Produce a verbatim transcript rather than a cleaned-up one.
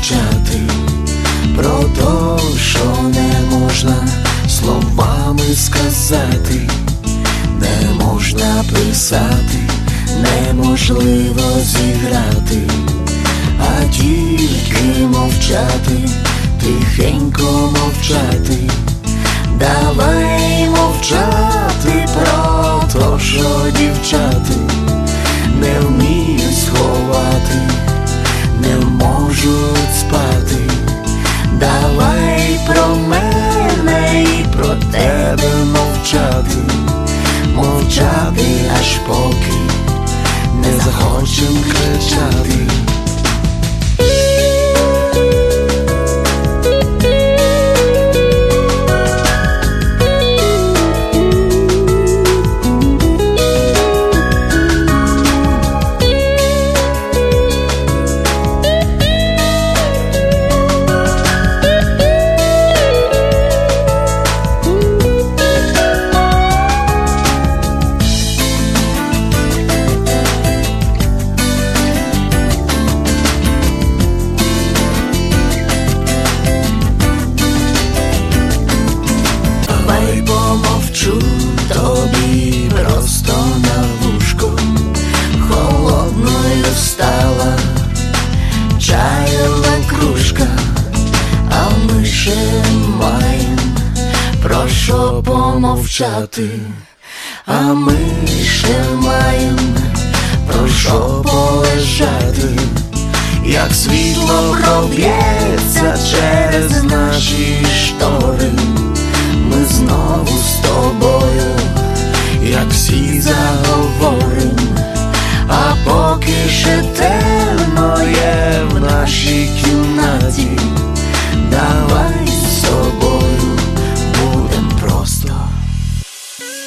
мовчати про то, що не можна словами сказати, не можна писати, неможливо зіграти, а тільки мовчати, тихенько мовчати. Давай мовчати про то, що дівчата не вміють сховати, не можуть спати. Давай про мене і про тебе мовчати, мовчати, аж поки не захочем кричати. Помовчу тобі просто на вушко, холодною стала чайова кружка, а ми ще маєм про що помовчати, а ми ще маєм про що полежати, як світло проб'ється через наші штори.